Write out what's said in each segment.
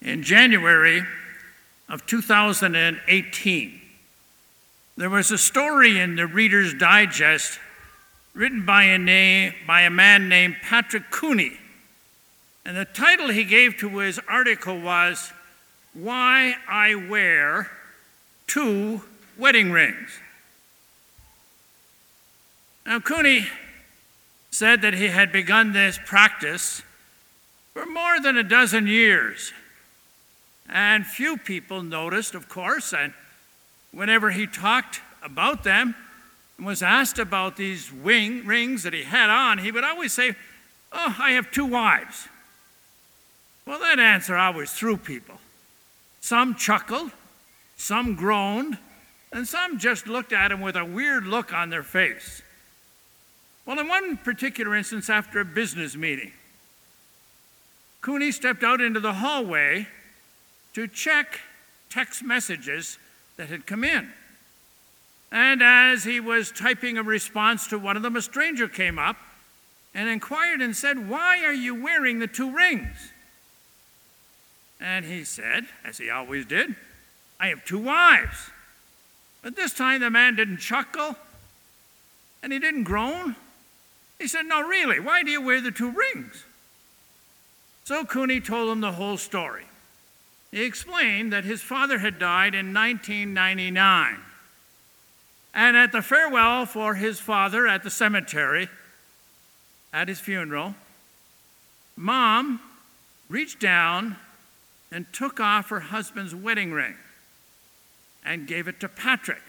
In January of 2018, there was a story in the Reader's Digest written by a man named Patrick Cooney. And the title he gave to his article was, "Why I Wear 2 Wedding Rings." Now, Cooney said that he had begun this practice for more than a dozen years. And few people noticed, of course, and whenever he talked about them and was asked about these rings that he had on, he would always say, "Oh, I have 2 wives." Well, that answer always threw people. Some chuckled, some groaned, and some just looked at him with a weird look on their face. Well, in one particular instance, after a business meeting, Cooney stepped out into the hallway to check text messages that had come in. And as he was typing a response to one of them, a stranger came up and inquired and said, "Why are you wearing the 2 rings?" And he said, as he always did, "I have 2 wives." But this time the man didn't chuckle and he didn't groan. He said, "No, really, why do you wear the 2 rings?" So Cooney told him the whole story. He explained that his father had died in 1999. And at the farewell for his father at the cemetery, at his funeral, Mom reached down and took off her husband's wedding ring and gave it to Patrick.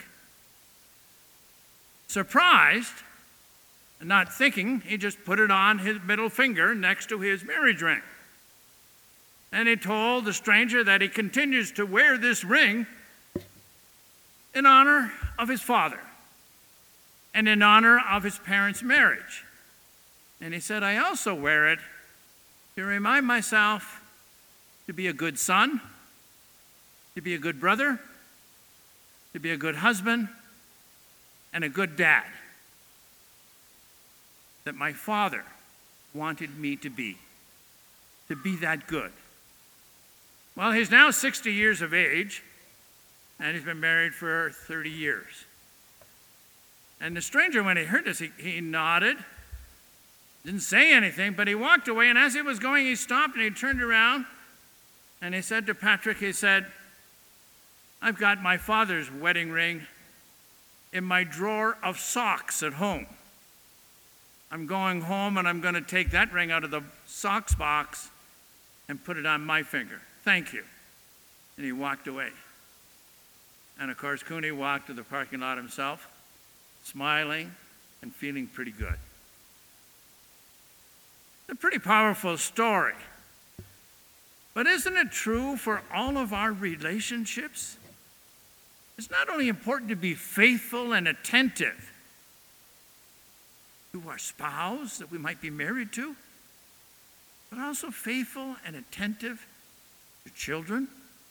Surprised, and not thinking, he just put it on his middle finger next to his marriage ring. And he told the stranger that he continues to wear this ring in honor of his father and in honor of his parents' marriage. And he said, "I also wear it to remind myself to be a good son, to be a good brother, to be a good husband, and a good dad that my father wanted me to be that good." Well, he's now 60 years of age, and he's been married for 30 years. And the stranger, when he heard this, he nodded, didn't say anything, but he walked away, and as he was going, he stopped and he turned around, and he said to Patrick, he said, "I've got my father's wedding ring in my drawer of socks at home. I'm going home, and I'm going to take that ring out of the socks box and put it on my finger. Thank you." And he walked away. And of course, Cooney walked to the parking lot himself, smiling and feeling pretty good. It's a pretty powerful story. But isn't it true for all of our relationships? It's not only important to be faithful and attentive to our spouse that we might be married to, but also faithful and attentive to children,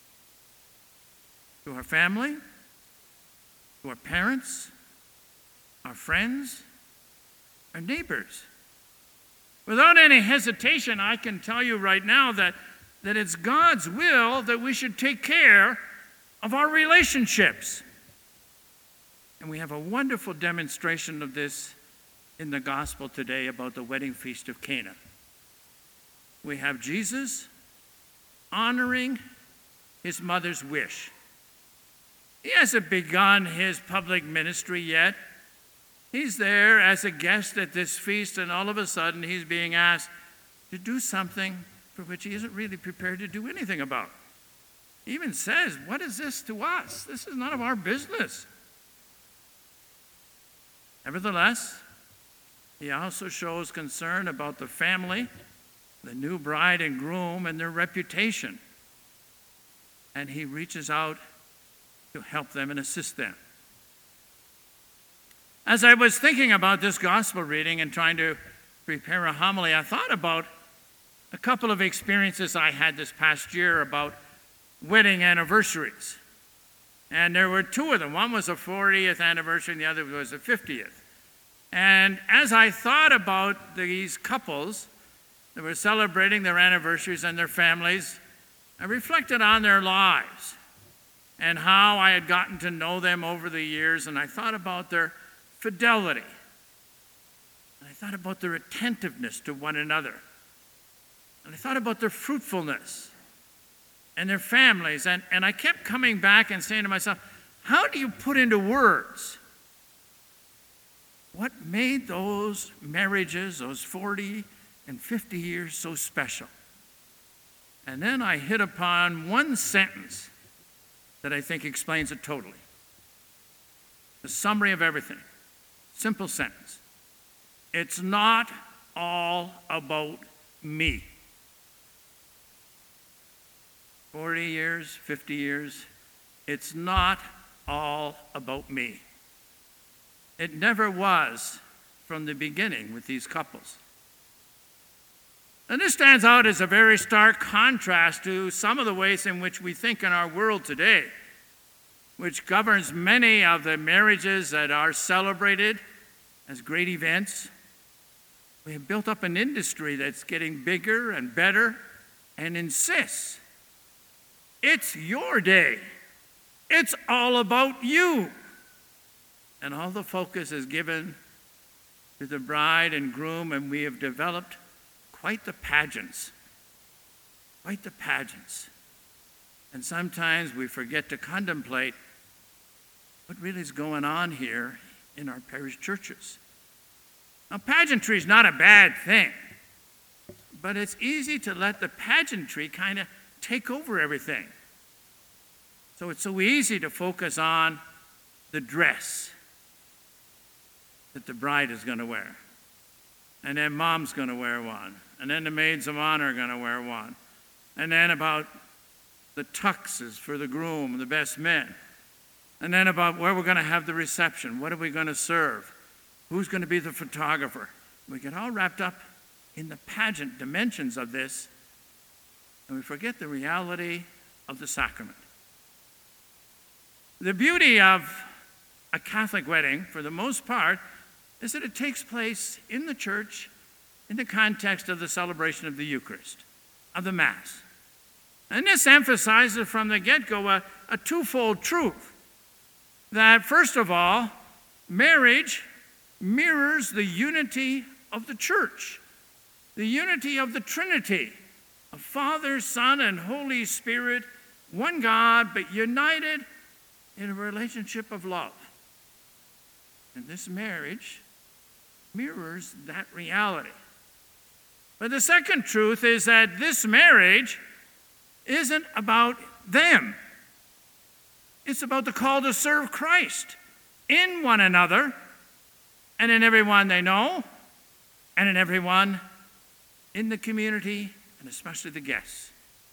to our family, to our parents, our friends, our neighbors. Without any hesitation, I can tell you right now that it's God's will that we should take care of our relationships. And we have a wonderful demonstration of this in the gospel today about the wedding feast of Cana. We have Jesus honoring his mother's wish. He hasn't begun his public ministry yet. He's there as a guest at this feast, and all of a sudden he's being asked to do something for which he isn't really prepared to do anything about. He even says, "What is this to us? This is none of our business." Nevertheless, he also shows concern about the family, the new bride and groom, and their reputation. And he reaches out to help them and assist them. As I was thinking about this gospel reading and trying to prepare a homily, I thought about a couple of experiences I had this past year about wedding anniversaries. And there were 2 of them. One was a 40th anniversary and the other was a 50th. And as I thought about these couples that were celebrating their anniversaries and their families, I reflected on their lives and how I had gotten to know them over the years, and I thought about their fidelity. And I thought about their attentiveness to one another. And I thought about their fruitfulness and their families. And I kept coming back and saying to myself, how do you put into words what made those marriages, those 40 and 50 years, so special? And then I hit upon one sentence that I think explains it totally. The summary of everything. Simple sentence. It's not all about me. 40 years, 50 years, it's not all about me. It never was from the beginning with these couples. And this stands out as a very stark contrast to some of the ways in which we think in our world today, which governs many of the marriages that are celebrated as great events. We have built up an industry that's getting bigger and better and insists it's your day. It's all about you. And all the focus is given to the bride and groom, and we have developed quite the pageants. Quite the pageants. And sometimes we forget to contemplate what really is going on here in our parish churches. Now, pageantry is not a bad thing, but it's easy to let the pageantry kind of take over everything. So it's so easy to focus on the dress that the bride is going to wear. And then mom's going to wear one. And then the maids of honor are going to wear one. And then about the tuxes for the groom, the best men. And then about where we're going to have the reception. What are we going to serve? Who's going to be the photographer? We get all wrapped up in the pageant dimensions of this, and we forget the reality of the sacrament. The beauty of a Catholic wedding, for the most part, is that it takes place in the church in the context of the celebration of the Eucharist, of the Mass. And this emphasizes from the get-go a twofold truth. That, first of all, marriage mirrors the unity of the church, the unity of the Trinity, of Father, Son, and Holy Spirit, one God, but united in a relationship of love. And this marriage mirrors that reality. But the second truth is that this marriage isn't about them. It's about the call to serve Christ in one another and in everyone they know and in everyone in the community and especially the guests.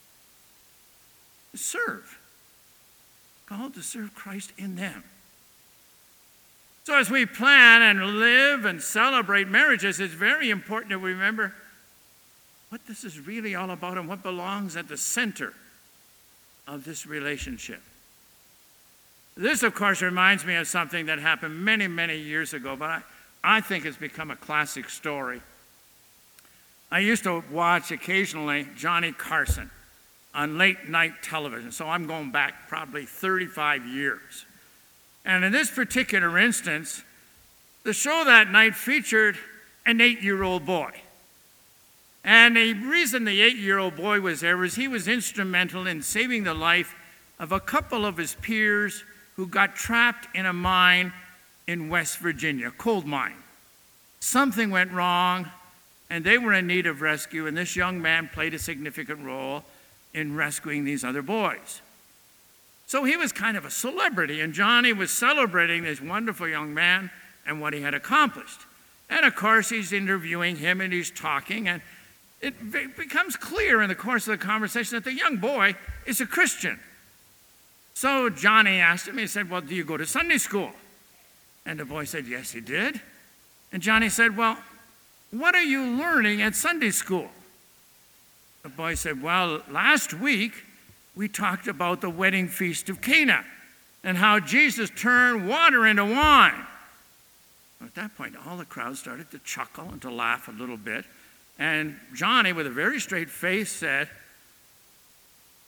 To serve. Called to serve Christ in them. So as we plan and live and celebrate marriages, it's very important that we remember what this is really all about and what belongs at the center of this relationship. This, of course, reminds me of something that happened many, many years ago, but I think it's become a classic story. I used to watch occasionally Johnny Carson on late night television, so I'm going back probably 35 years. And in this particular instance, the show that night featured an 8-year-old boy. And the reason the 8-year-old boy was there was he was instrumental in saving the life of a couple of his peers who got trapped in a mine in West Virginia, a coal mine. Something went wrong, and they were in need of rescue, and this young man played a significant role in rescuing these other boys. So he was kind of a celebrity, and Johnny was celebrating this wonderful young man and what he had accomplished. And of course, he's interviewing him and he's talking, and it becomes clear in the course of the conversation that the young boy is a Christian. So Johnny asked him, he said, well, do you go to Sunday school? And the boy said, yes, he did. And Johnny said, well, what are you learning at Sunday school? The boy said, well, last week we talked about the wedding feast of Cana and how Jesus turned water into wine. At that point, all the crowd started to chuckle and to laugh a little bit. And Johnny, with a very straight face, said,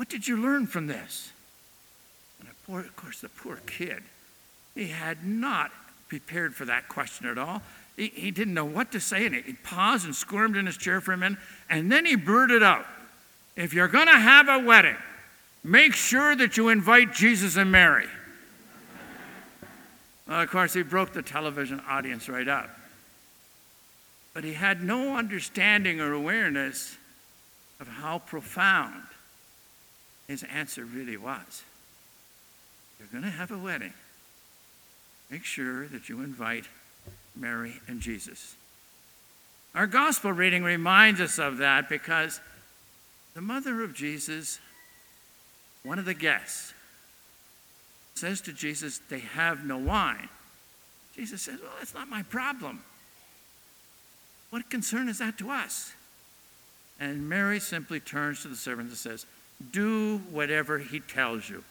What did you learn from this? And of course, the poor kid, he had not prepared for that question at all. He didn't know what to say, and he paused and squirmed in his chair for a minute, and then he blurted out, "If you're going to have a wedding, make sure that you invite Jesus and Mary." Well, of course, he broke the television audience right up. But he had no understanding or awareness of how profound his answer really was. You're going to have a wedding. Make sure that you invite Mary and Jesus. Our gospel reading reminds us of that because the mother of Jesus, one of the guests, says to Jesus, "They have no wine." Jesus says, "Well, that's not my problem. What concern is that to us?" And Mary simply turns to the servant and says, "Do whatever he tells you."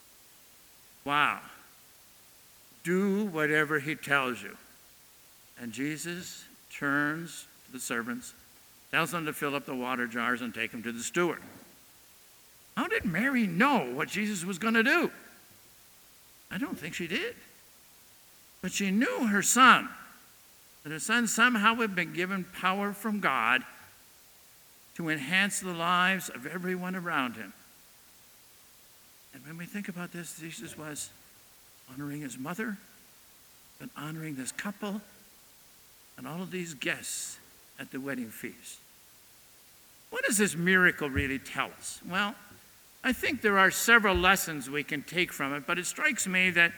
Wow. Do whatever he tells you. And Jesus turns to the servants, tells them to fill up the water jars and take them to the steward. How did Mary know what Jesus was going to do? I don't think she did. But she knew her son, that her son somehow had been given power from God to enhance the lives of everyone around him. And when we think about this, Jesus was honoring his mother and honoring this couple and all of these guests at the wedding feast. What does this miracle really tell us? Well, I think there are several lessons we can take from it, but it strikes me that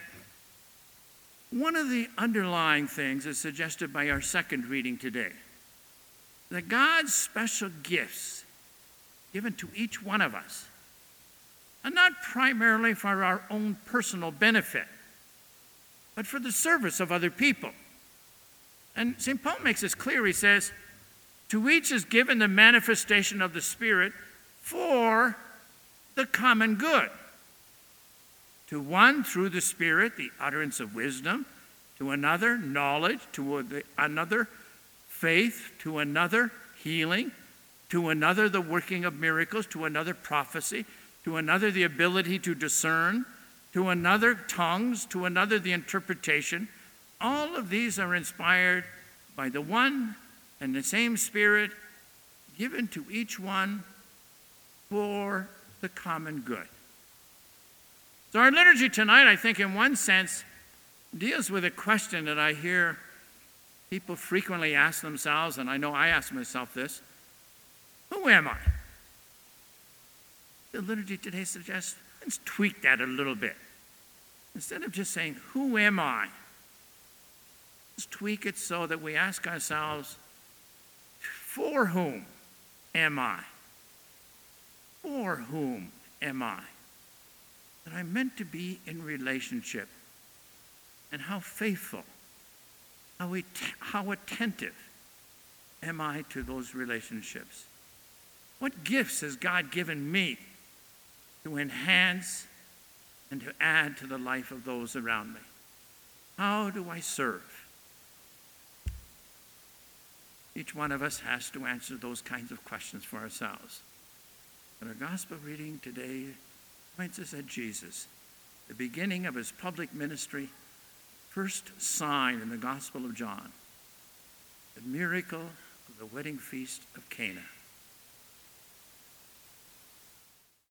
one of the underlying things is suggested by our second reading today, that God's special gifts given to each one of us are not primarily for our own personal benefit, but for the service of other people. And St. Paul makes this clear. He says, "To each is given the manifestation of the Spirit for the common good. To one, through the Spirit, the utterance of wisdom, to another, knowledge, to another, faith, to another, healing, to another, the working of miracles, to another, prophecy, to another, the ability to discern, to another, tongues, to another, the interpretation." All of these are inspired by the one and the same Spirit, given to each one for the common good. So our liturgy tonight, I think, in one sense, deals with a question that I hear people frequently ask themselves, and I know I ask myself this: who am I? The liturgy today suggests, let's tweak that a little bit. Instead of just saying, who am I? Let's tweak it so that we ask ourselves, for whom am I? For whom am I? That I'm meant to be in relationship. And how faithful, how attentive am I to those relationships? What gifts has God given me to enhance and to add to the life of those around me? How do I serve? Each one of us has to answer those kinds of questions for ourselves. But our gospel reading today points us at Jesus, the beginning of his public ministry, first sign in the Gospel of John, the miracle of the wedding feast of Cana.